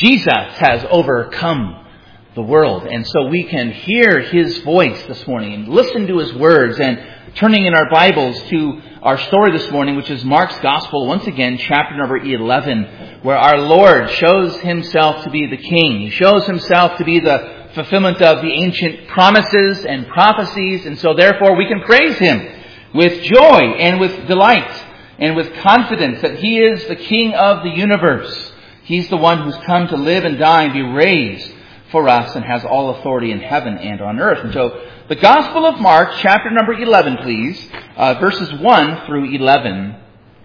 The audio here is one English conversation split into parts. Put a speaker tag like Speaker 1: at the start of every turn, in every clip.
Speaker 1: Jesus has overcome the world. And so we can hear his voice this morning and listen to his words, and turning in our Bibles to our story this morning, which is Mark's Gospel, once again, chapter number 11, where our Lord shows himself to be the King. He shows himself to be the fulfillment of the ancient promises and prophecies, and so therefore we can praise him with joy and with delight and with confidence that he is the King of the universe. He's the one who's come to live and die and be raised for us and has all authority in heaven and on earth. And so the Gospel of Mark, chapter number 11, please, verses 1 through 11.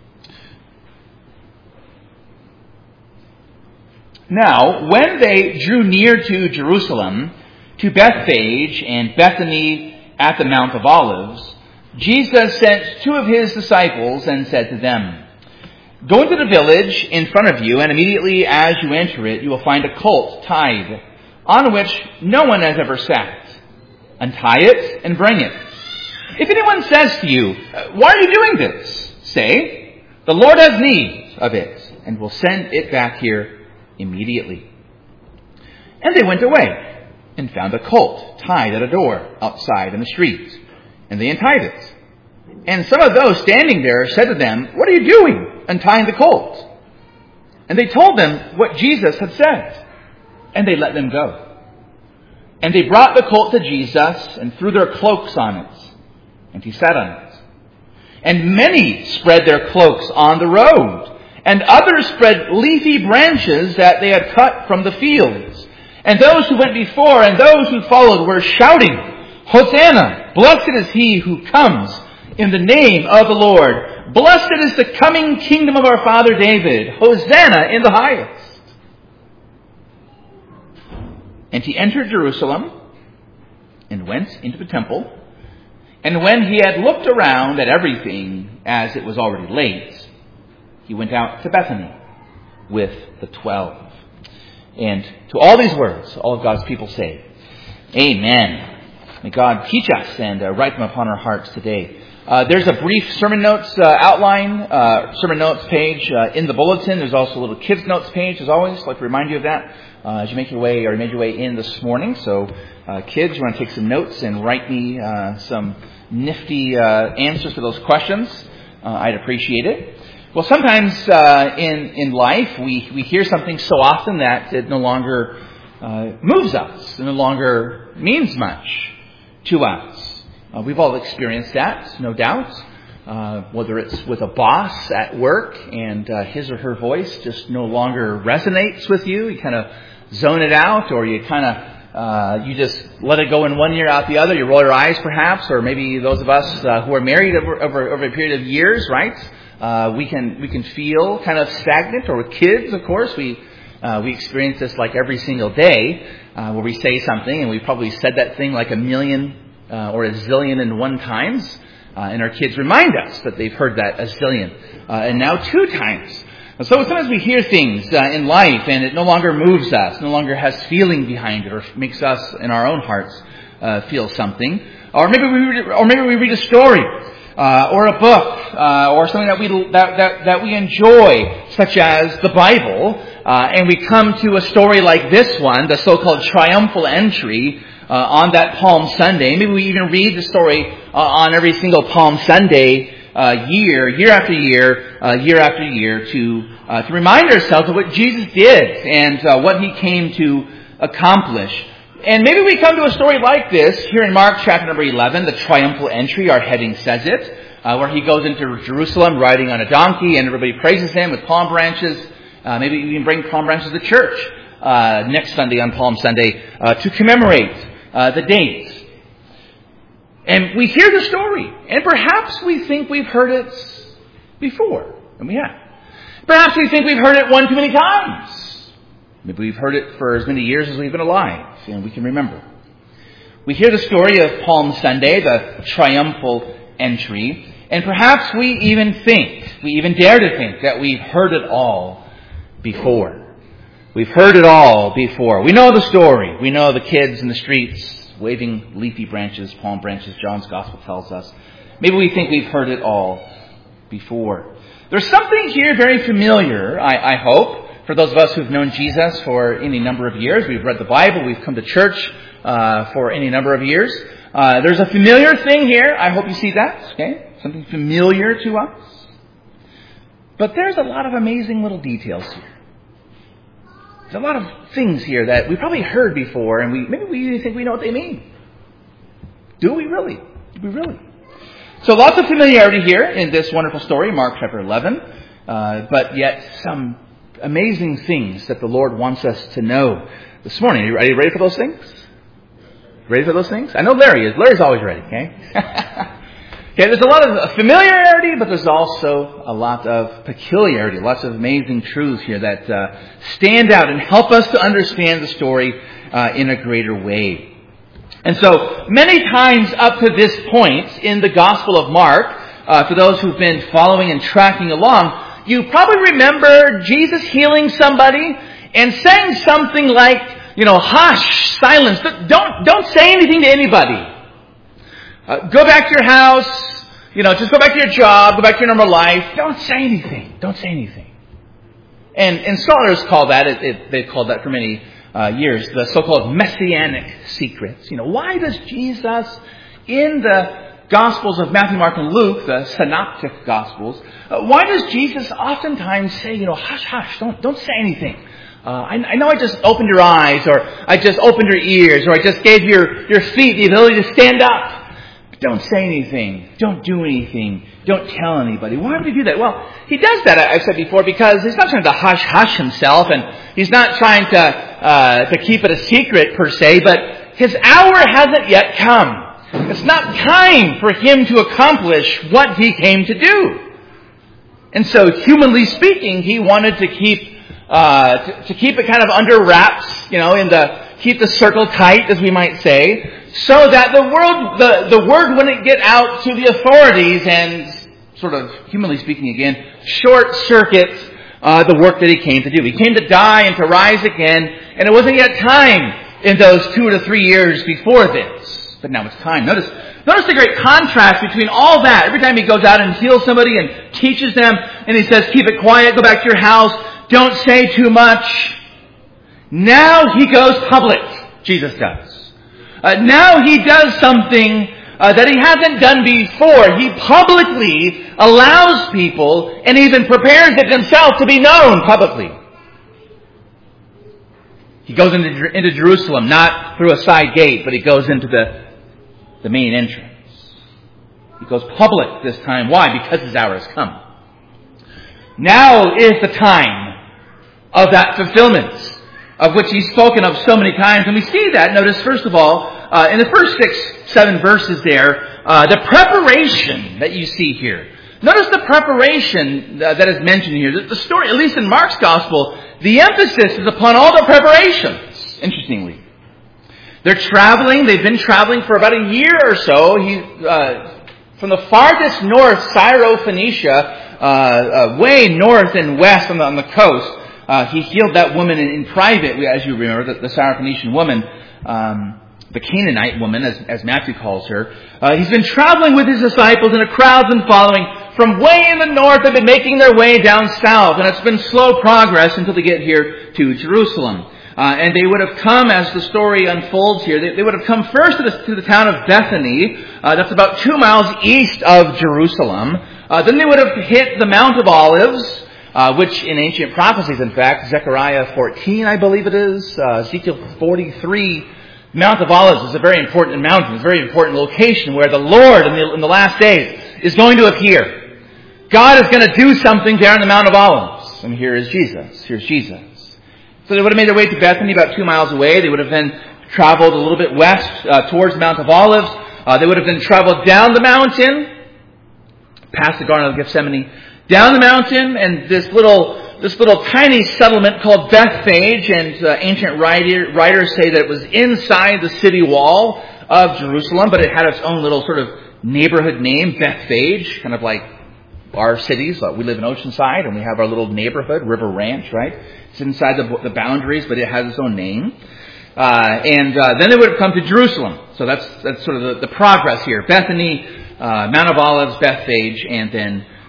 Speaker 1: Now, when they drew near to Jerusalem, to Bethphage and Bethany at the Mount of Olives, Jesus sent two of his disciples and said to them, "Go into the village in front of you, and immediately as you enter it, you will find a colt tied, on which no one has ever sat. Untie it and bring it. If anyone says to you, 'Why are you doing this?' say, 'The Lord has need of it, and will send it back here immediately.'" And they went away and found a colt tied at a door outside in the street, and they untied it. And some of those standing there said to them, "What are you doing, untying the colt?" And they told them what Jesus had said, and they let them go. And they brought the colt to Jesus and threw their cloaks on it, and he sat on it. And many spread their cloaks on the road, and others spread leafy branches that they had cut from the fields. And those who went before and those who followed were shouting, "Hosanna! Blessed is he who comes in the name of the Lord. Blessed is the coming kingdom of our father David. Hosanna in the highest." And he entered Jerusalem and went into the temple. And when he had looked around at everything, as it was already late, he went out to Bethany with the 12. And to all these words, all of God's people say, Amen. May God teach us and write them upon our hearts today. There's a brief sermon notes outline, sermon notes page in the bulletin. There's also a little kids notes page, as always. I'd like to remind you of that as you make your way, or you made your way in this morning. So kids, you want to take some notes and write me some nifty answers to those questions. I'd appreciate it. Well, sometimes in life, we hear something so often that it no longer moves us. It no longer means much to us. We've all experienced that, no doubt. Whether it's with a boss at work and his or her voice just no longer resonates with you. You kind of zone it out, or you kind of you just let it go in one ear out the other. You roll your eyes perhaps, or maybe those of us who are married over a period of years, right? We can feel kind of stagnant. Or with kids, of course, we experience this like every single day, where we say something and we probably said that thing like a million or a zillion and one times, and our kids remind us that they've heard that a zillion and now 2 times. And so sometimes we hear things in life and it no longer moves us, no longer has feeling behind it, or makes us in our own hearts feel something. Or maybe we read a story or a book or something that we enjoy, such as the Bible, and we come to a story like this one, the so-called triumphal entry on that Palm Sunday. Maybe we even read the story on every single Palm Sunday, year after year, to remind ourselves of what Jesus did and what he came to accomplish. And maybe we come to a story like this here in Mark chapter number 11, the triumphal entry, our heading says it, where he goes into Jerusalem riding on a donkey and everybody praises him with palm branches. Maybe we can bring palm branches to church next Sunday on Palm Sunday to commemorate the date. And we hear the story, and perhaps we think we've heard it before, and we have. Perhaps we think we've heard it one too many times. Maybe we've heard it for as many years as we've been alive, and we can remember. We hear the story of Palm Sunday, the triumphal entry, and perhaps we even dare to think that we've heard it all before. We've heard it all before. We know the story. We know the kids in the streets waving leafy branches, palm branches, John's Gospel tells us. Maybe we think we've heard it all before. There's something here very familiar, I hope, For those of us who've known Jesus for any number of years, we've read the Bible, we've come to church for any number of years. There's a familiar thing here. I hope you see that. Okay, something familiar to us. But there's a lot of amazing little details here. There's a lot of things here that we probably heard before, and maybe we even think we know what they mean. Do we really? Do we really? So lots of familiarity here in this wonderful story, Mark chapter 11, but yet some amazing things that the Lord wants us to know this morning. Are you ready for those things? Ready for those things? I know Larry is. Larry's always ready, okay? Okay, there's a lot of familiarity, but there's also a lot of peculiarity, lots of amazing truths here that stand out and help us to understand the story in a greater way. And so, many times up to this point in the Gospel of Mark, for those who've been following and tracking along, you probably remember Jesus healing somebody and saying something like, hush, silence, don't say anything to anybody. Go back to your house, just go back to your job, go back to your normal life. Don't say anything. Don't say anything. And scholars call that, they've called that for many years, the so-called messianic secrets. Why does Jesus, in the Gospels of Matthew, Mark, and Luke, the synoptic Gospels, why does Jesus oftentimes say, hush, hush, don't say anything. I know I just opened your eyes, or I just opened your ears, or I just gave your feet the ability to stand up. Don't say anything. Don't do anything. Don't tell anybody. Why would he do that? Well, he does that, I've said before, because he's not trying to hush himself, and he's not trying to keep it a secret per se, but his hour hasn't yet come. It's not time for him to accomplish what he came to do. And so, humanly speaking, he wanted to keep it kind of under wraps, keep the circle tight, as we might say, so that the word wouldn't get out to the authorities and, sort of, humanly speaking again, short circuit the work that he came to do. He came to die and to rise again, and it wasn't yet time in those 2 to 3 years before this. But now it's time. Notice the great contrast between all that. Every time he goes out and heals somebody and teaches them, and he says, keep it quiet, go back to your house, don't say too much. Now he goes public. Jesus does. Now he does something that he hasn't done before. He publicly allows people and even prepares it himself to be known publicly. He goes into Jerusalem, not through a side gate, but he goes into the main entrance. He goes public this time. Why? Because his hour has come. Now is the time of that fulfillment, of which he's spoken of so many times. And we see that, notice first of all, in the first 6-7 verses there, the preparation that you see here. Notice the preparation that is mentioned here. The story, at least in Mark's Gospel, the emphasis is upon all the preparations, interestingly. They've been traveling for about a year or so. From the farthest north, Syro-Phoenicia, way north and west on the coast, he healed that woman in private, as you remember, the Syrophoenician woman, the Canaanite woman, as Matthew calls her. He's been traveling with his disciples, and a crowd's been following. From way in the north, they've been making their way down south, and it's been slow progress until they get here to Jerusalem. And they would have come, as the story unfolds here, they would have come first to the town of Bethany. That's about 2 miles east of Jerusalem. Then they would have hit the Mount of Olives, which in ancient prophecies, in fact, Zechariah 14, I believe it is, Ezekiel 43, Mount of Olives is a very important mountain. It's a very important location where the Lord in the last days is going to appear. God is going to do something there on the Mount of Olives. And here is Jesus. Here's Jesus. So they would have made their way to Bethany, about 2 miles away. They would have then traveled a little bit west towards the Mount of Olives. They would have then traveled down the mountain, past the Garden of Gethsemane, down the mountain, and this little tiny settlement called Bethphage, and ancient writers say that it was inside the city wall of Jerusalem, but it had its own little sort of neighborhood name, Bethphage, kind of like our cities. We live in Oceanside, and we have our little neighborhood, River Ranch, right? It's inside the boundaries, but it has its own name. And then they would have come to Jerusalem. So that's sort of the progress here. Bethany, Mount of Olives, Bethphage, and then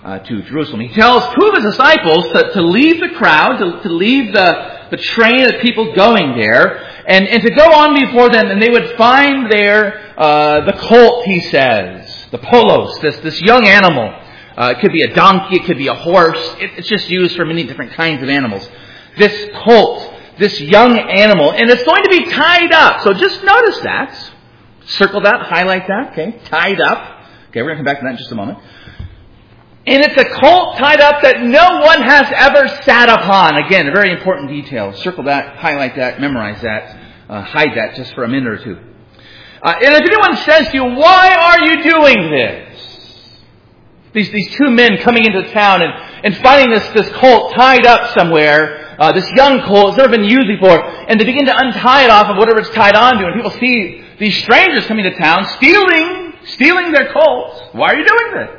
Speaker 1: to Jerusalem. He tells two of his disciples to leave the crowd, to leave the train of people going there, and to go on before them, and they would find there the colt, he says, the polos, this young animal. It could be a donkey, it could be a horse. It's just used for many different kinds of animals. This colt, this young animal, and it's going to be tied up. So just notice that. Circle that, highlight that, okay? Tied up. Okay, we're going to come back to that in just a moment. And it's a colt tied up that no one has ever sat upon. Again, a very important detail. Circle that, highlight that, memorize that, hide that just for a minute or two. And if anyone says to you, why are you doing this? These two men coming into town and finding this colt tied up somewhere, this young colt, it's never been used before, and they begin to untie it off of whatever it's tied onto, and people see these strangers coming to town stealing their colts. Why are you doing this?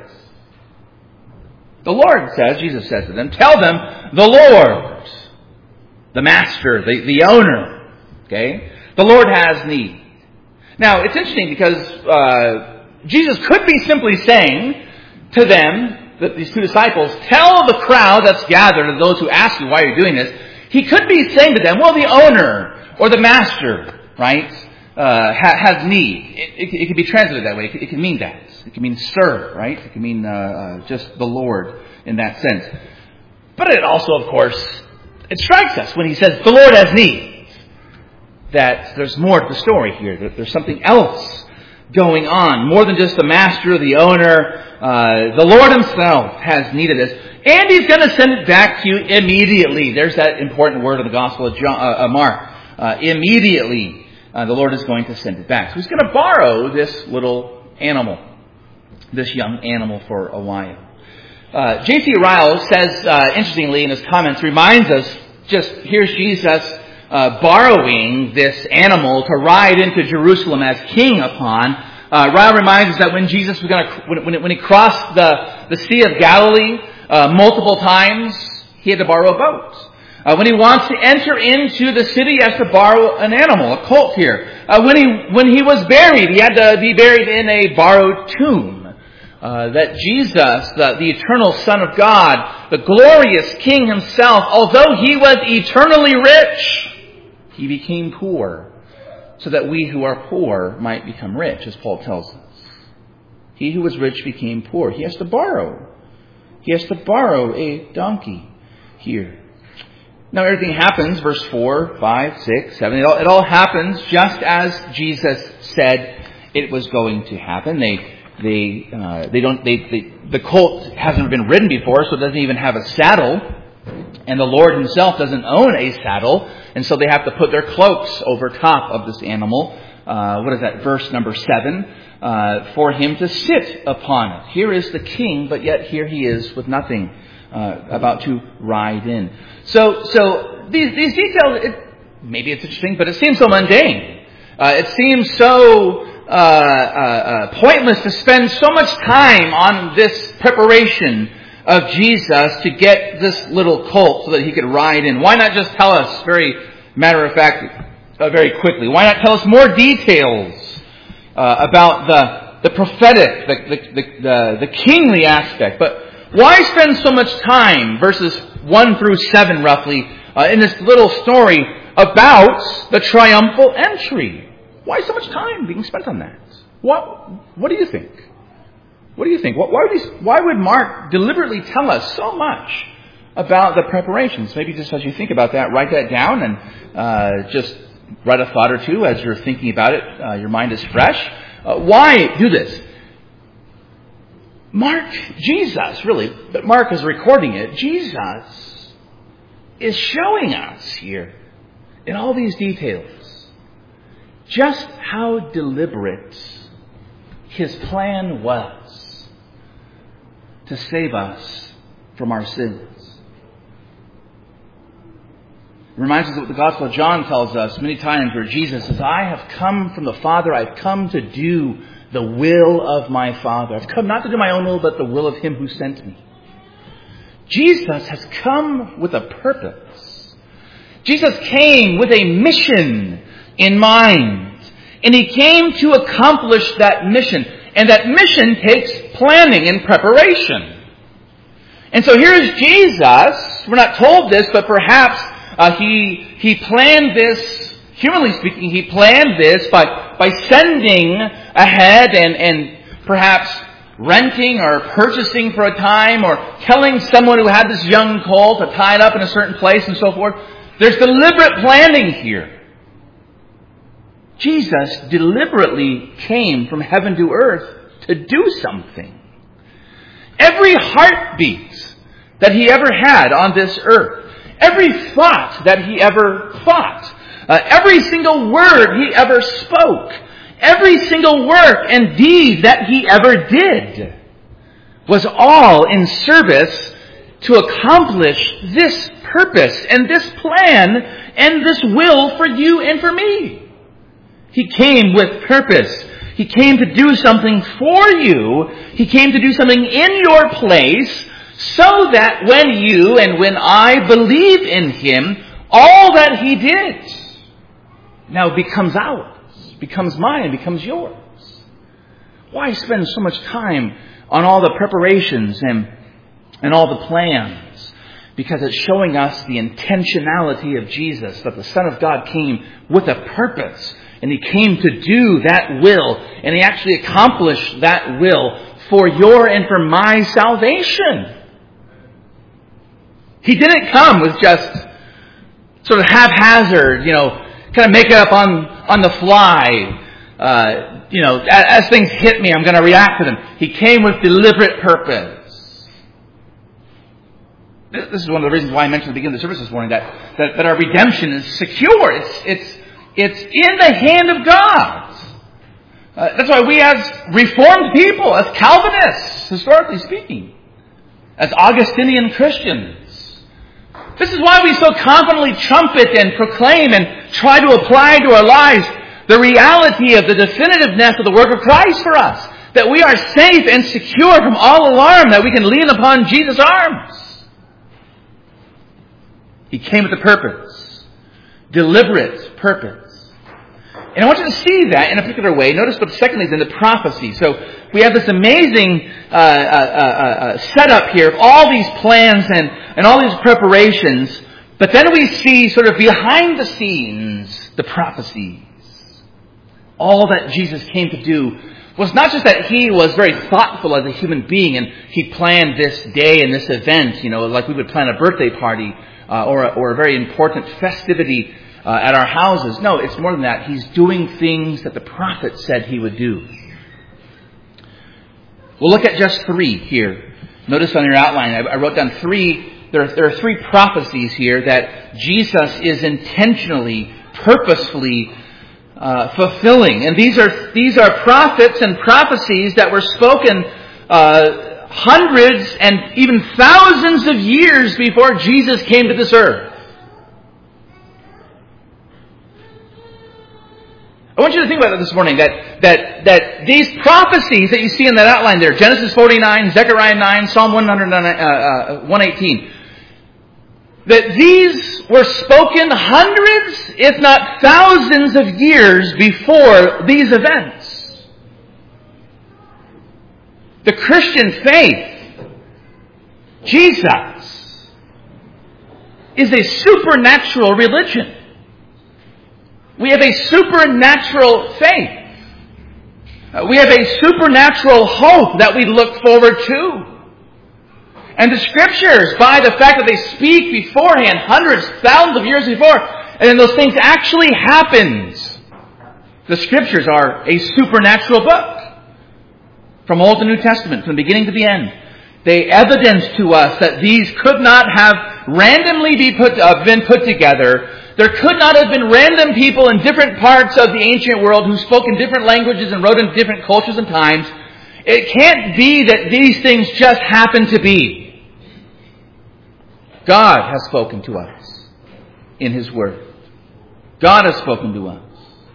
Speaker 1: The Lord says, Jesus says to them, tell them, the Lord, the master, the owner, okay, the Lord has need. Now, it's interesting because Jesus could be simply saying to them, these two disciples, tell the crowd that's gathered, and those who ask you why you're doing this, he could be saying to them, well, the owner or the master, right, has need. It could be translated that way. It can mean that. It can mean sir, right? It can mean just the Lord in that sense. But it also, of course, it strikes us when he says the Lord has need, that there's more to the story here, that there's something else going on, more than just the master, the owner. The Lord himself has need of this, and he's going to send it back to you immediately. There's that important word of the Gospel of Mark. Immediately, the Lord is going to send it back. So he's going to borrow this little animal, this young animal, for a while. J.C. Ryle says, interestingly in his comments, reminds us, just here's Jesus borrowing this animal to ride into Jerusalem as king upon. Ryle reminds us that when Jesus was when he crossed the Sea of Galilee multiple times, he had to borrow a boat. When he wants to enter into the city, he has to borrow an animal, a colt here. When he was buried, he had to be buried in a borrowed tomb. That Jesus, the eternal Son of God, the glorious King himself, although he was eternally rich, he became poor, so that we who are poor might become rich, as Paul tells us. He who was rich became poor. He has to borrow. He has to borrow a donkey here. Now everything happens, verse 4, 5, 6, 7, it all happens just as Jesus said it was going to happen. The colt hasn't been ridden before, so it doesn't even have a saddle. And the Lord himself doesn't own a saddle, and so they have to put their cloaks over top of this animal. What is that? Verse number 7. For him to sit upon it. Here is the king, but yet here he is with nothing, about to ride in. So these details, maybe it's interesting, but it seems so mundane. It seems so pointless to spend so much time on this preparation of Jesus to get this little colt so that he could ride in. Why not just tell us, very matter of fact, very quickly? Why not tell us more details about the prophetic, the kingly aspect? But why spend so much time, verses 1 through 7 roughly, in this little story about the triumphal entry? Why so much time being spent on that? What do you think? What do you think? Why would Mark deliberately tell us so much about the preparations? Maybe just as you think about that, write that down and just write a thought or two as you're thinking about it. Your mind is fresh. Why do this? Jesus, really, but Mark is recording it. Jesus is showing us here in all these details just how deliberate his plan was to save us from our sins. It reminds us of what the Gospel of John tells us many times, where Jesus says, I have come from the Father, I've come to do the will of my Father. I've come not to do my own will, but the will of him who sent me. Jesus has come with a purpose. Jesus came with a mission in mind. And he came to accomplish that mission. And that mission takes planning and preparation. And so here is Jesus. We're not told this, but perhaps he planned this, humanly speaking, he planned this by sending ahead and perhaps renting or purchasing for a time or telling someone who had this young colt to tie it up in a certain place and so forth. There's deliberate planning here. Jesus deliberately came from heaven to earth to do something. Every heartbeat that he ever had on this earth, every thought that he ever thought, every single word he ever spoke, every single work and deed that he ever did was all in service to accomplish this purpose and this plan and this will for you and for me. He came with purpose. He came to do something for you. He came to do something in your place so that when you and when I believe in Him, all that He did now becomes ours, becomes mine, becomes yours. Why spend so much time on all the preparations and all the plans? Because it's showing us the intentionality of Jesus, that the Son of God came with a purpose. And He came to do that will. And He actually accomplished that will for your and for my salvation. He didn't come with just sort of haphazard, kind of make it up on the fly. As things hit me, I'm going to react to them. He came with deliberate purpose. This is one of the reasons why I mentioned at the beginning of the service this morning that our redemption is secure. It's in the hand of God. That's why we as Reformed people, as Calvinists, historically speaking, as Augustinian Christians, this is why we so confidently trumpet and proclaim and try to apply to our lives the reality of the definitiveness of the work of Christ for us. That we are safe and secure from all alarm, that we can lean upon Jesus' arms. He came with a purpose. Deliberate purpose. And I want you to see that in a particular way. Notice what secondly is in the prophecy. So we have this amazing setup here of all these plans and all these preparations. But then we see sort of behind the scenes the prophecies. All that Jesus came to do was not just that He was very thoughtful as a human being and He planned this day and this event, like we would plan a birthday party or a very important festivity at our houses. No, it's more than that. He's doing things that the prophet said He would do. We'll look at just 3 here. Notice on your outline, I wrote down 3. There are 3 prophecies here that Jesus is intentionally, purposefully fulfilling. And these are prophets and prophecies that were spoken hundreds and even thousands of years before Jesus came to this earth. I want you to think about it this morning, that these prophecies that you see in that outline there, Genesis 49, Zechariah 9, Psalm 118, that these were spoken hundreds, if not thousands of years before these events. The Christian faith, Jesus, is a supernatural religion. We have a supernatural faith. We have a supernatural hope that we look forward to. And the Scriptures, by the fact that they speak beforehand, hundreds, thousands of years before, and then those things actually happened, the Scriptures are a supernatural book. From Old to New Testament, from the beginning to the end. They evidence to us that these could not have randomly been put together. There could not have been random people in different parts of the ancient world who spoke in different languages and wrote in different cultures and times. It can't be that these things just happen to be. God has spoken to us in His Word. God has spoken to us.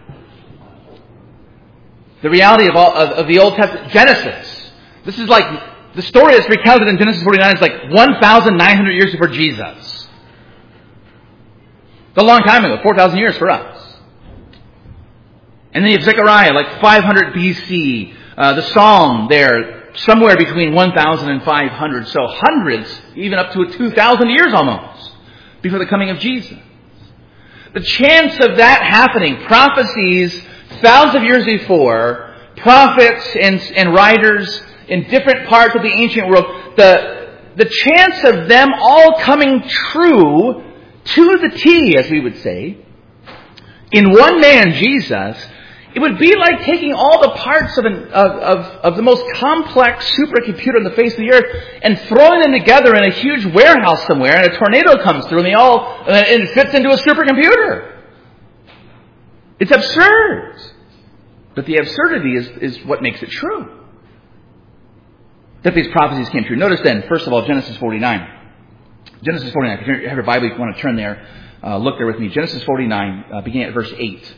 Speaker 1: The reality of the Old Testament, Genesis. This is like, the story that's recounted in Genesis 49 is like 1,900 years before Jesus. It's a long time ago, 4,000 years for us. And then you have Zechariah, like 500 BC. The Psalm there, somewhere between 1,000 and 500, so hundreds, even up to 2,000 years almost, before the coming of Jesus. The chance of that happening, prophecies thousands of years before, prophets and writers in different parts of the ancient world, the chance of them all coming true to the T, as we would say, in one man, Jesus, it would be like taking all the parts of the most complex supercomputer on the face of the earth and throwing them together in a huge warehouse somewhere, and a tornado comes through and it fits into a supercomputer. It's absurd. But the absurdity is what makes it true. That these prophecies came true. Notice then, first of all, Genesis 49. Genesis 49. If you have your Bible, you want to turn there. Look there with me. Genesis 49, beginning at verse 8.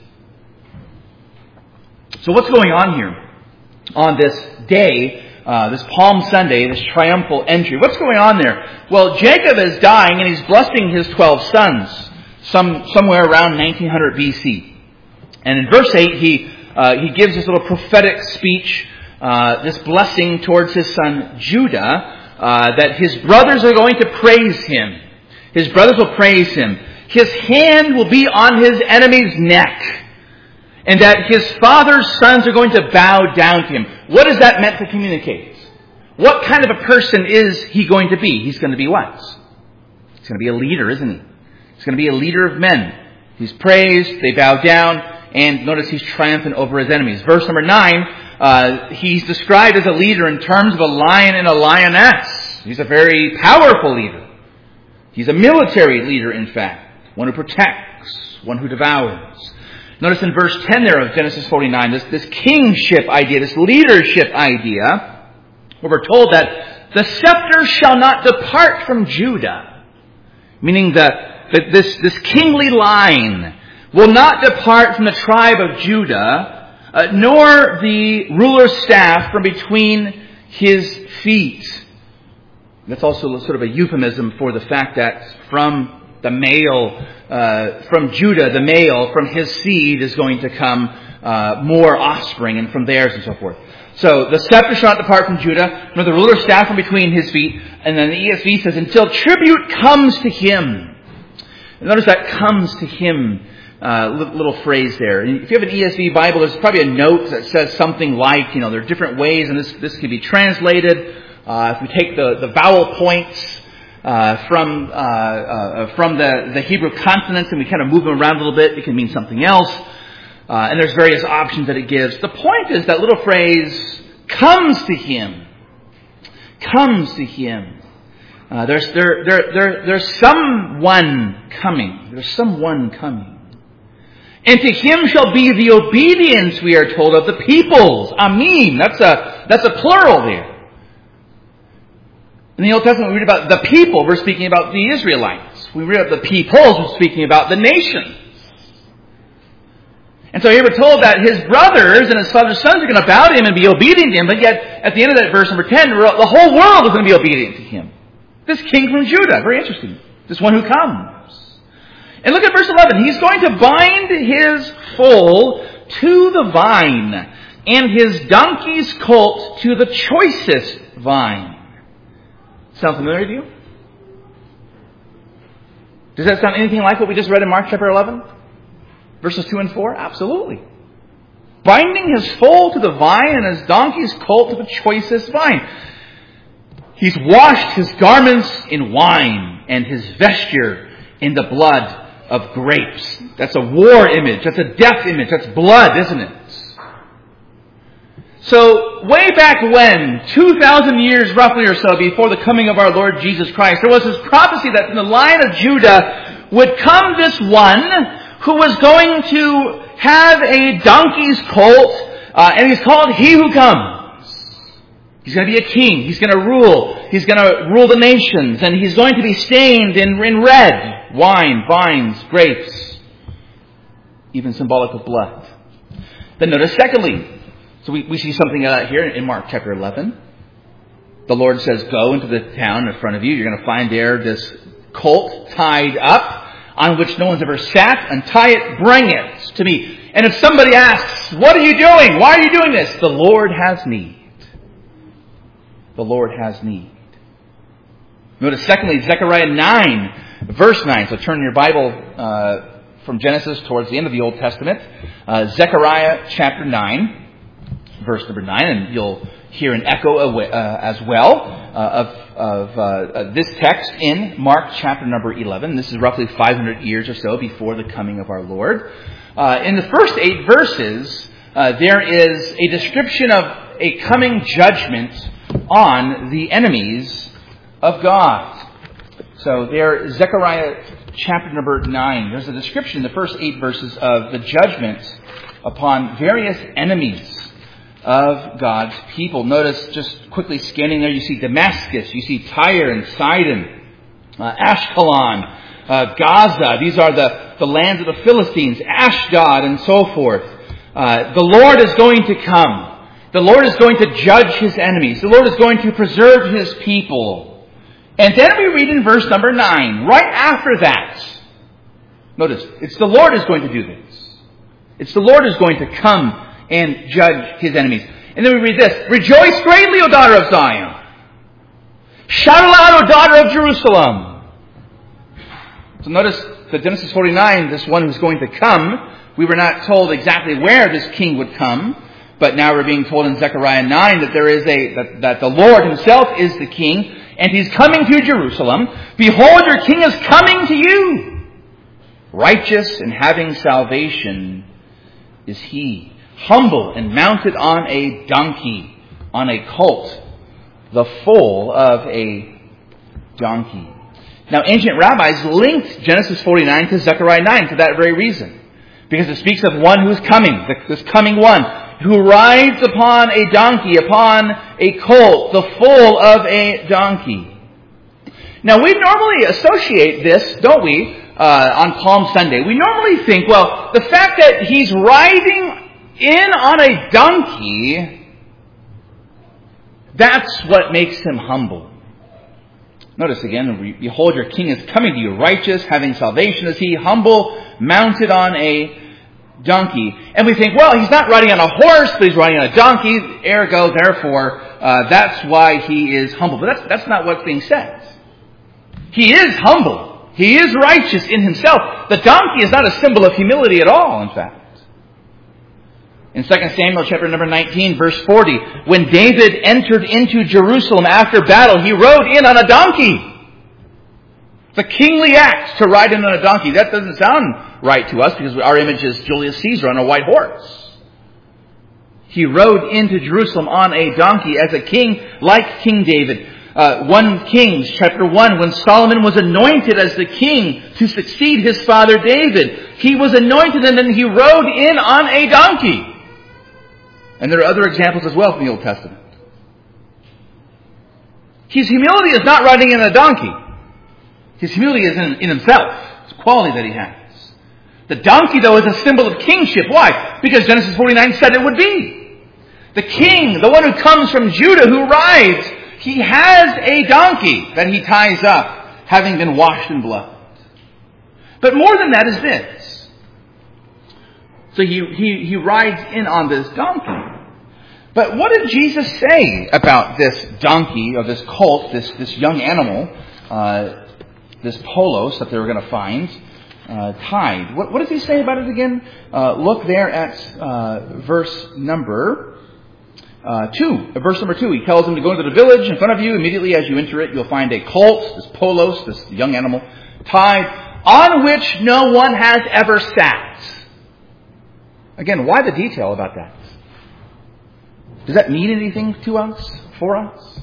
Speaker 1: So what's going on here on this day, this Palm Sunday, this triumphal entry? What's going on there? Well, Jacob is dying and he's blessing his 12 sons somewhere around 1900 BC. And in verse 8, he gives this little prophetic speech, this blessing towards his son Judah, that his brothers are going to praise him. His brothers will praise him. His hand will be on his enemy's neck. And that his father's sons are going to bow down to him. What is that meant to communicate? What kind of a person is he going to be? He's going to be what? He's going to be a leader, isn't he? He's going to be a leader of men. He's praised, they bow down, and notice he's triumphant over his enemies. Verse number 9, he's described as a leader in terms of a lion and a lioness. He's a very powerful leader. He's a military leader, in fact. One who protects, one who devours. Notice in verse 10 there of Genesis 49, this kingship idea, this leadership idea, where we're told that the scepter shall not depart from Judah. Meaning that this kingly line will not depart from the tribe of Judah, nor the ruler's staff from between his feet. That's also sort of a euphemism for the fact that from the male, from Judah, the male, from his seed is going to come more offspring, and from theirs and so forth. So the scepter shall not depart from Judah, nor the ruler's staff from between his feet. And then the ESV says, until tribute comes to him. And notice that comes to him little phrase there. If you have an ESV Bible, there's probably a note that says something like, there are different ways, and this can be translated. If we take the vowel points from the Hebrew consonants and we kind of move them around a little bit, it can mean something else. And there's various options that it gives. The point is that little phrase, comes to him. Comes to him. There's someone coming. There's someone coming. And to him shall be the obedience, we are told, of the peoples. Amim. That's a plural there. In the Old Testament, we read about the people. We're speaking about the Israelites. We read about the peoples. We're speaking about the nations. And so here we're told that his brothers and his father's sons are going to bow to him and be obedient to him. But yet, at the end of that verse, number 10, the whole world is going to be obedient to him. This king from Judah. Very interesting. This one who comes. And look at verse 11. He's going to bind his foal to the vine, and his donkey's colt to the choicest vine. Sound familiar to you? Does that sound anything like what we just read in Mark chapter 11? Verses 2 and 4? Absolutely. Binding his foal to the vine and his donkey's colt to the choicest vine. He's washed his garments in wine and his vesture in the blood of grapes. That's a war image. That's a death image. That's blood, isn't it? So, way back when, 2,000 years roughly or so before the coming of our Lord Jesus Christ, there was this prophecy that in the line of Judah would come this one who was going to have a donkey's colt, and he's called He Who Comes. He's going to be a king. He's going to rule. He's going to rule the nations, and he's going to be stained in red. Wine, vines, grapes, even symbolic of blood. Then notice secondly, so we see something of that here in Mark chapter 11. The Lord says, go into the town in front of you. You're going to find there this colt tied up on which no one's ever sat. Untie it, bring it to me. And if somebody asks, what are you doing? Why are you doing this? The Lord has need. the Lord has need. Notice secondly, Zechariah 9, verse 9. So turn your Bible from Genesis towards the end of the Old Testament. Zechariah chapter 9, verse number 9. And you'll hear an echo as well of this text in Mark chapter number 11. This is roughly 500 years or so before the coming of our Lord. In the first 8 verses, there is a description of a coming judgment on the enemies of God. So there, Zechariah chapter number 9, there's a description in the first 8 verses of the judgment upon various enemies of God's people. Notice, just quickly scanning there, you see Damascus, you see Tyre and Sidon, Ashkelon, Gaza. These are the lands of the Philistines, Ashdod, and so forth. The Lord is going to come. The Lord is going to judge His enemies. The Lord is going to preserve His people. And then we read in verse number 9, right after that. Notice, it's the Lord who's going to do this. It's the Lord who's going to come and judge His enemies. And then we read this, "Rejoice greatly, O daughter of Zion. Shout aloud, O daughter of Jerusalem." So notice that Genesis 49, this one who's going to come, we were not told exactly where this king would come. But now we're being told in Zechariah 9 that there is that the Lord Himself is the King, and He's coming to Jerusalem. "Behold, your King is coming to you. Righteous and having salvation is He, humble and mounted on a donkey, on a colt, the foal of a donkey." Now, ancient rabbis linked Genesis 49 to Zechariah 9 for that very reason, because it speaks of one who's coming, this coming one, who rides upon a donkey, upon a colt, the foal of a donkey. Now, we normally associate this, don't we, on Palm Sunday? We normally think, well, the fact that He's riding in on a donkey, that's what makes Him humble. Notice again, "Behold, your King is coming to you, righteous, having salvation is He, humble, mounted on a donkey." And we think, well, He's not riding on a horse, but He's riding on a donkey, ergo, therefore, that's why He is humble. But that's not what's being said. He is humble. He is righteous in Himself. The donkey is not a symbol of humility at all, in fact. In 2 Samuel chapter number 19, verse 40, when David entered into Jerusalem after battle, he rode in on a donkey. It's a kingly act to ride in on a donkey. That doesn't sound right to us because our image is Julius Caesar on a white horse. He rode into Jerusalem on a donkey as a king, like King David. 1 Kings chapter 1, when Solomon was anointed as the king to succeed his father David, he was anointed and then he rode in on a donkey. And there are other examples as well from the Old Testament. His humility is not riding in a donkey. His humility is in Himself. It's a quality that He has. The donkey, though, is a symbol of kingship. Why? Because Genesis 49 said it would be. The king, the one who comes from Judah, who rides, he has a donkey that he ties up, having been washed in blood. But more than that is this. So he rides in on this donkey. But what did Jesus say about this donkey, or this colt, this young animal, this polos that they were going to find tied? What does He say about it again? Look there at verse number 2. Verse number 2. He tells them to go into the village in front of you. Immediately as you enter it, you'll find a colt, this polos, this young animal, tied, on which no one has ever sat. Again, why the detail about that? Does that mean anything to us, for us?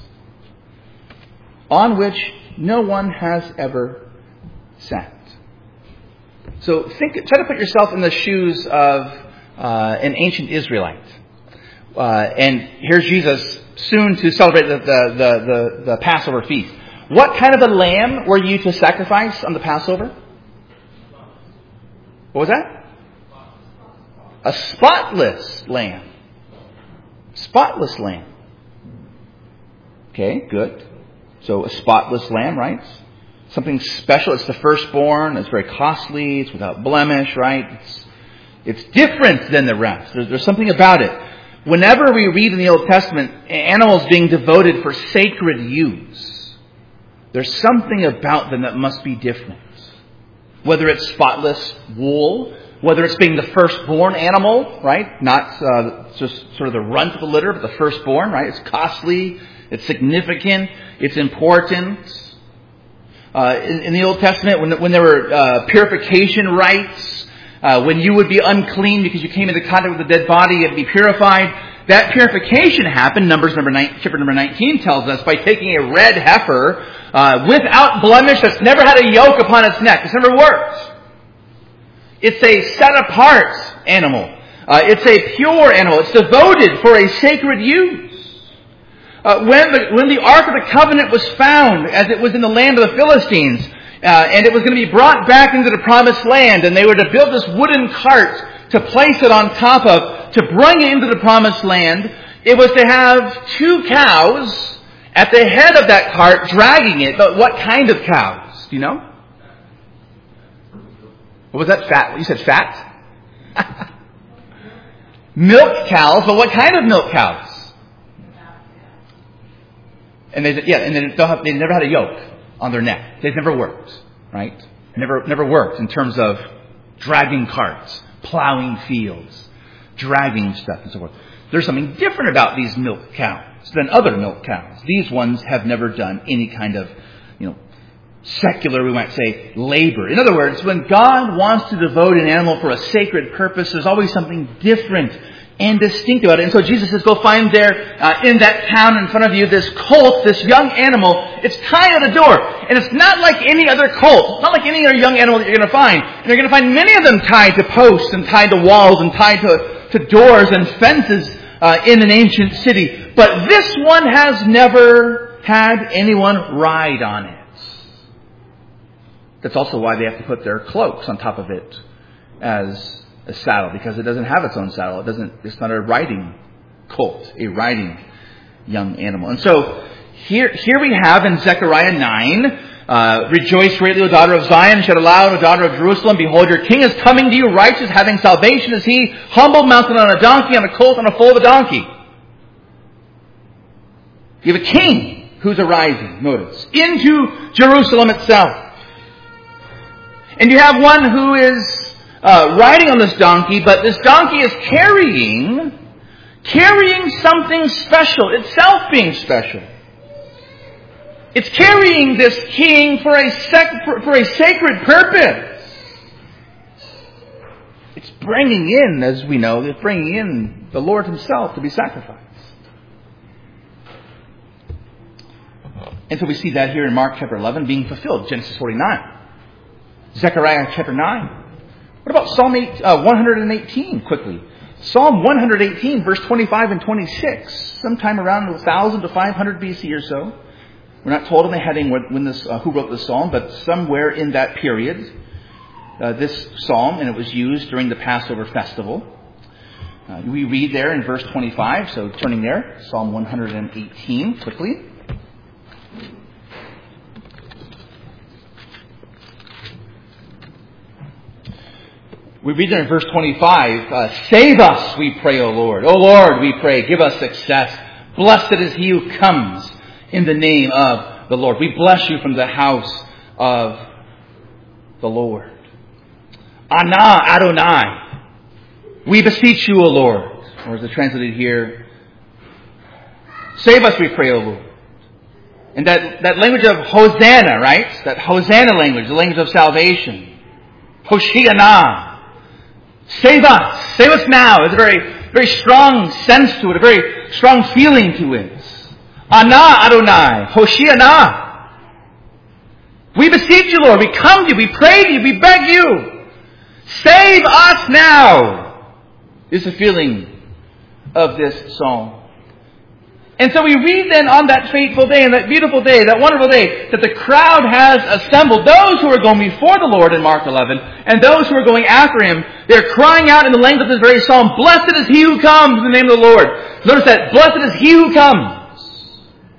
Speaker 1: On which no one has ever sat. So try to put yourself in the shoes of an ancient Israelite. And here's Jesus soon to celebrate the Passover feast. What kind of a lamb were you to sacrifice on the Passover? What was that? A spotless lamb. Spotless lamb. Okay, good. So a spotless lamb, right? Something special. It's the firstborn. It's very costly. It's without blemish, right? It's different than the rest. There's something about it. whenever we read in the Old Testament animals being devoted for sacred use, there's something about them that must be different. Whether it's spotless wool, whether it's being the firstborn animal, right? Not just sort of the runt of the litter, but the firstborn, right? It's costly, it's significant, it's important. In the Old Testament, when there were purification rites, when you would be unclean because you came into contact with a dead body, you had to be purified. That purification happened, chapter number 19 tells us, by taking a red heifer without blemish that's never had a yoke upon its neck. It's never worked. It's a set-apart animal. It's a pure animal. It's devoted for a sacred use. When the Ark of the Covenant was found, as it was in the land of the Philistines, and it was going to be brought back into the Promised Land, and they were to build this wooden cart to place it on top of, to bring it into the Promised Land, it was to have 2 cows at the head of that cart dragging it. But what kind of cows? Do you know? What was that? Fat? You said fat? Milk cows, but what kind of milk cows? And they never had a yoke on their neck. They've never worked, right? Never worked in terms of dragging carts, plowing fields, dragging stuff and so forth. There's something different about these milk cows than other milk cows. These ones have never done any kind of, secular, we might say, labor. In other words, when God wants to devote an animal for a sacred purpose, there's always something different and distinct about it. And so Jesus says, go find there in that town in front of you this colt, this young animal. It's tied at the door. And it's not like any other colt. It's not like any other young animal that you're going to find. And you're going to find many of them tied to posts and tied to walls and tied to doors and fences in an ancient city. But this one has never had anyone ride on it. That's also why they have to put their cloaks on top of it as a saddle, because it doesn't have its own saddle. It's not a riding colt, a riding young animal. And so here we have in Zechariah 9, rejoice greatly, O daughter of Zion, shout aloud, O daughter of Jerusalem, behold, your king is coming to you, righteous, having salvation is he, humble, mounted on a donkey, on a colt, on a foal of a donkey. You have a king who's arising, notice, into Jerusalem itself. And you have one who is riding on this donkey, but this donkey is carrying something special, itself being special. It's carrying this king for a sacred purpose. It's bringing in, as we know, it's bringing in the Lord himself to be sacrificed. And so we see that here in Mark chapter 11 being fulfilled, Genesis 49. Zechariah chapter 9. What about Psalm 118, quickly? Psalm 118, verse 25 and 26. Sometime around 1000 to 500 BC or so. We're not told in the heading who wrote this psalm, but somewhere in that period, this psalm, and it was used during the Passover festival. We read there in verse 25, so turning there, Psalm 118, quickly. We read there in verse 25, save us, we pray, O Lord. O Lord, we pray, give us success. Blessed is he who comes in the name of the Lord. We bless you from the house of the Lord. Ana Adonai. We beseech you, O Lord. Or is it translated here? Save us, we pray, O Lord. And that language of Hosanna, right? That Hosanna language, the language of salvation. Hoshiana. Save us. Save us now. There's a very, very strong sense to it, a very strong feeling to it. Ana Adonai. Hoshiana. We beseech you, Lord. We come to you. We pray to you. We beg you. Save us now. Is the feeling of this psalm. And so we read then on that fateful day, and that beautiful day, that wonderful day, that the crowd has assembled. Those who are going before the Lord in Mark 11, and those who are going after him, they're crying out in the language of this very psalm, blessed is he who comes in the name of the Lord. Notice that, blessed is he who comes.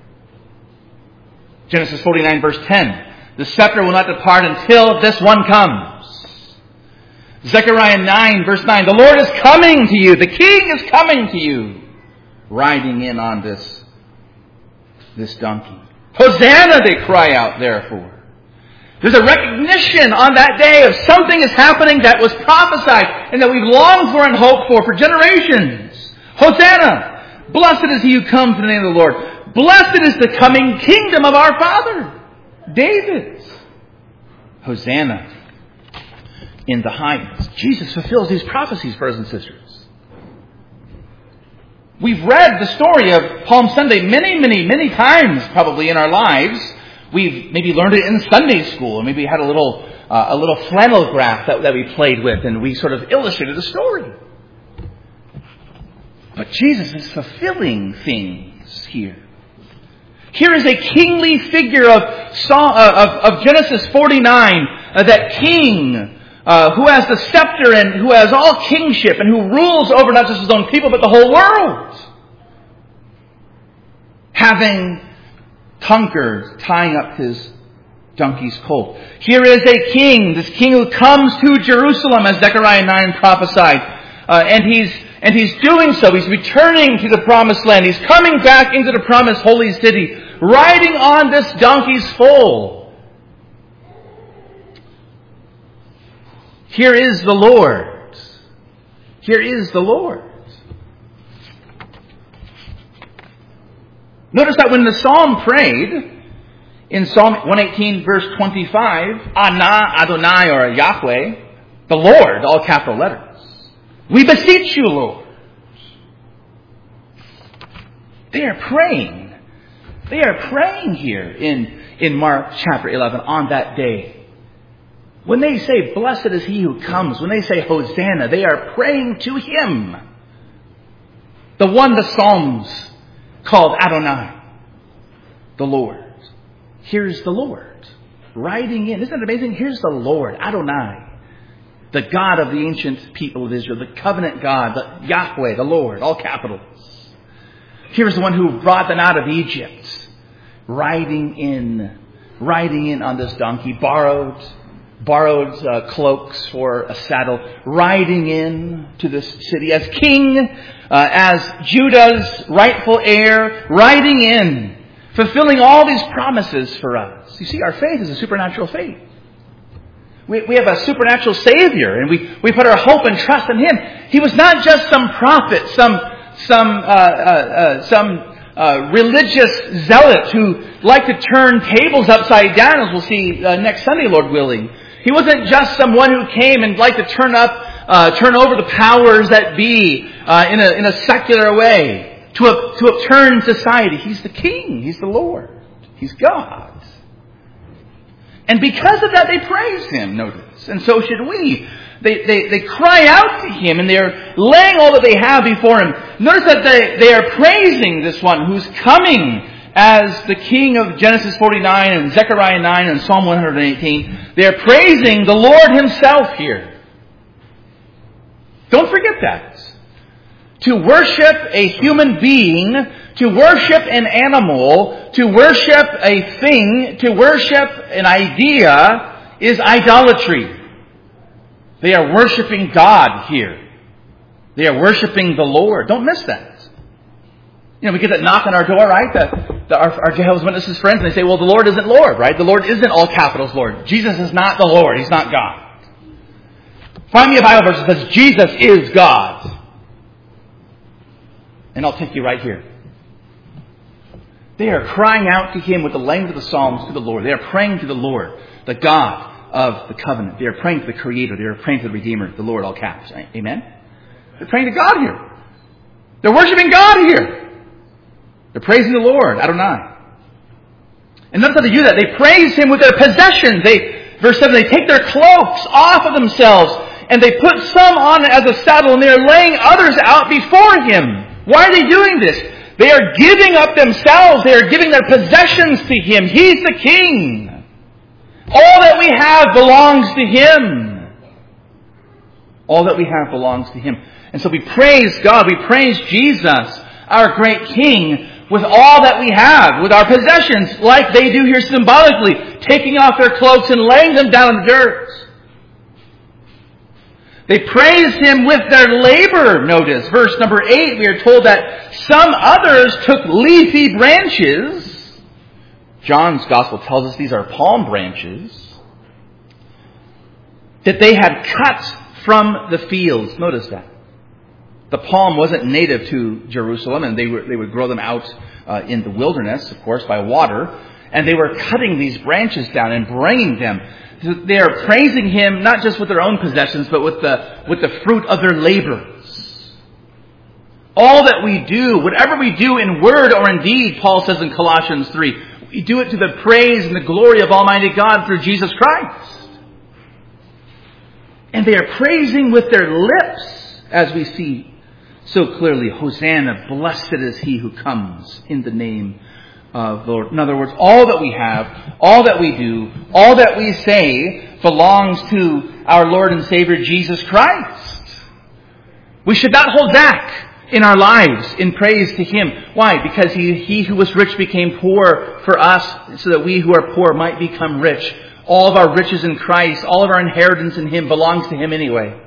Speaker 1: Genesis 49 verse 10, the scepter will not depart until this one comes. Zechariah 9 verse 9, the Lord is coming to you, the King is coming to you. riding in on this donkey. Hosanna, they cry out, therefore. There's a recognition on that day of something is happening that was prophesied and that we've longed for and hoped for generations. Hosanna! Blessed is he who comes in the name of the Lord. Blessed is the coming kingdom of our father, David. Hosanna in the highest. Jesus fulfills these prophecies, brothers and sisters. We've read the story of Palm Sunday many times probably in our lives. We've maybe learned it in Sunday school, and maybe had a little flannel graph that we played with, and we sort of illustrated the story. But Jesus is fulfilling things here. Here is a kingly figure of Genesis 49, that king who has the scepter and who has all kingship and who rules over not just his own people but the whole world. Having conquered, tying up his donkey's colt. Here is a king, this king who comes to Jerusalem as Zechariah 9 prophesied. And he's doing so. He's returning to the promised land. He's coming back into the promised holy city, riding on this donkey's foal. Here is the Lord. Here is the Lord. Notice that when the psalm prayed, in Psalm 118 verse 25, Ana, Adonai, or Yahweh, the Lord, all capital letters. We beseech you, Lord. They are praying. They are praying here in Mark chapter 11 on that day. When they say, blessed is he who comes, when they say Hosanna, they are praying to him. The one the Psalms called Adonai, the Lord. Here's the Lord riding in. Isn't it amazing? Here's the Lord, Adonai, the God of the ancient people of Israel, the covenant God, the Yahweh, the Lord, all capitals. Here's the one who brought them out of Egypt, riding in on this donkey, borrowed cloaks for a saddle, riding in to this city as king, as Judah's rightful heir, riding in, fulfilling all these promises for us. You see, our faith is a supernatural faith. We have a supernatural Savior, and we put our hope and trust in him. He was not just some prophet, some religious zealot who liked to turn tables upside down, as we'll see next Sunday, Lord willing. He wasn't just someone who came and liked to turn over the powers that be in a secular way to upturn society. He's the King. He's the Lord. He's God. And because of that, they praise him, notice. And so should we. They cry out to him, and they're laying all that they have before him. Notice that they are praising this one who's coming as the king of Genesis 49 and Zechariah 9 and Psalm 118. They're praising the Lord himself here. Don't forget that. To worship a human being, to worship an animal, to worship a thing, to worship an idea is idolatry. They are worshiping God here. They are worshiping the Lord. Don't miss that. You know, we get that knock on our door, right? Our Jehovah's Witnesses friends, and they say, well, the Lord isn't Lord, right? The Lord isn't all capitals Lord. Jesus is not the Lord. He's not God. Find me a Bible verse that says Jesus is God. And I'll take you right here. They are crying out to him with the language of the Psalms to the Lord. They are praying to the Lord, the God of the covenant. They are praying to the Creator. They are praying to the Redeemer, the Lord, all caps. Amen? They're praying to God here. They're worshiping God here. They're praising the Lord, Adonai. And notice how they do that. They praise him with their possessions. Verse 7, they take their cloaks off of themselves and they put some on as a saddle, and they are laying others out before him. Why are they doing this? They are giving up themselves. They are giving their possessions to him. He's the king. All that we have belongs to him. All that we have belongs to him. And so we praise God. We praise Jesus, our great king, with all that we have, with our possessions, like they do here symbolically, taking off their cloaks and laying them down in the dirt. They praised him with their labor, notice. Verse number 8, we are told that some others took leafy branches. John's Gospel tells us these are palm branches that they had cut from the fields. Notice that. The palm wasn't native to Jerusalem, and they would grow them out in the wilderness, of course, by water. And they were cutting these branches down and bringing them. They are praising him not just with their own possessions, but with the fruit of their labors. All that we do, whatever we do in word or in deed, Paul says in Colossians 3, we do it to the praise and the glory of Almighty God through Jesus Christ. And they are praising with their lips, as we see so clearly. Hosanna, blessed is he who comes in the name of the Lord. In other words, all that we have, all that we do, all that we say belongs to our Lord and Savior Jesus Christ. We should not hold back in our lives in praise to him. Why? Because he who was rich became poor for us so that we who are poor might become rich. All of our riches in Christ, all of our inheritance in him belongs to him anyway.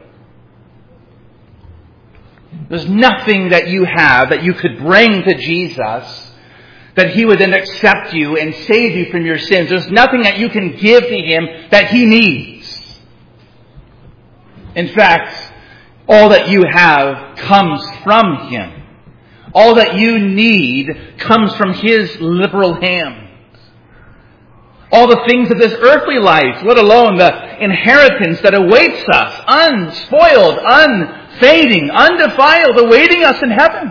Speaker 1: There's nothing that you have that you could bring to Jesus that he would then accept you and save you from your sins. There's nothing that you can give to him that he needs. In fact, all that you have comes from him. All that you need comes from his liberal hand. All the things of this earthly life, let alone the inheritance that awaits us, unspoiled, unfading, undefiled, awaiting us in heaven.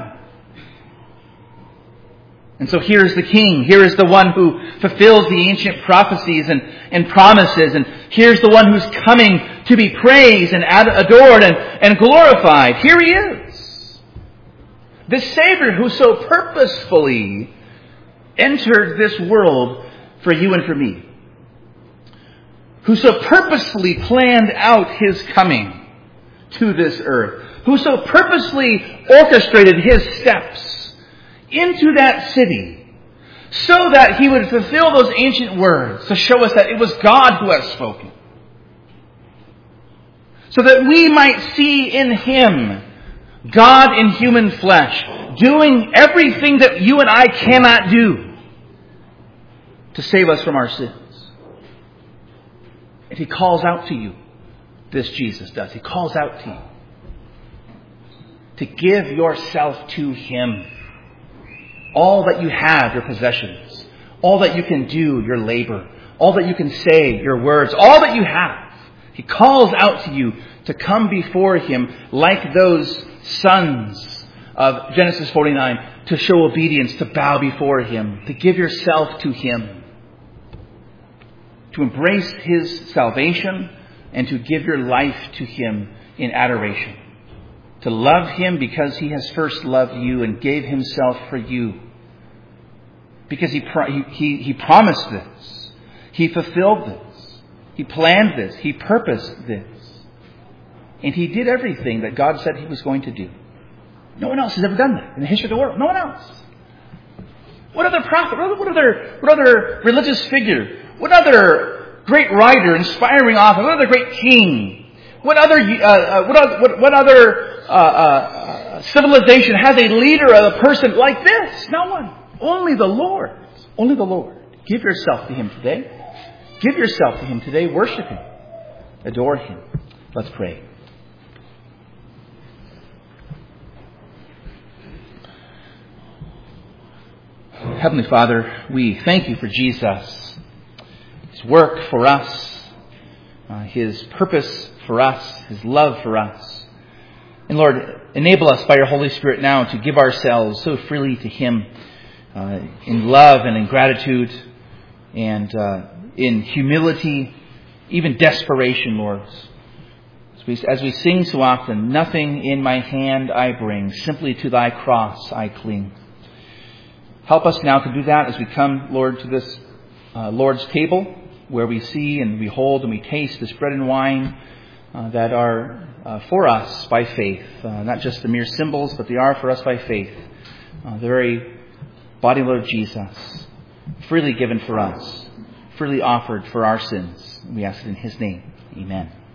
Speaker 1: And so here is the King. Here is the one who fulfills the ancient prophecies and promises. And here's the one who's coming to be praised and adored and glorified. Here he is. This Savior who so purposefully entered this world for you and for me. Who so purposefully planned out his coming to this earth. Who so purposely orchestrated his steps into that city so that he would fulfill those ancient words to show us that it was God who has spoken. So that we might see in him God in human flesh, doing everything that you and I cannot do to save us from our sins. And he calls out to you, this Jesus does. He calls out to you to give yourself to him. All that you have, your possessions. All that you can do, your labor. All that you can say, your words. All that you have. He calls out to you to come before him like those sons of Genesis 49, to show obedience, to bow before him, to give yourself to him, to embrace his salvation, and to give your life to him in adoration. To love him because he has first loved you and gave himself for you. Because he promised this. He fulfilled this. He planned this. He purposed this. And he did everything that God said he was going to do. No one else has ever done that in the history of the world. No one else. What other prophet? What other religious figure? What other great writer, inspiring author? What other great king? What other civilization has a leader, a person like this? No one. Only the Lord. Only the Lord. Give yourself to him today. Give yourself to him today. Worship him. Adore him. Let's pray. Heavenly Father, we thank you for Jesus, his work for us, his purpose for us, his love for us. And Lord, enable us by your Holy Spirit now to give ourselves so freely to him in love and in gratitude and in humility, even desperation, Lord. As we sing so often, nothing in my hand I bring, simply to thy cross I cling. Help us now to do that as we come, Lord, to this Lord's table, where we see and behold and we taste this bread and wine that are for us by faith. Not just the mere symbols, but they are for us by faith. The very body and blood of Jesus, freely given for us, freely offered for our sins. We ask it in his name. Amen.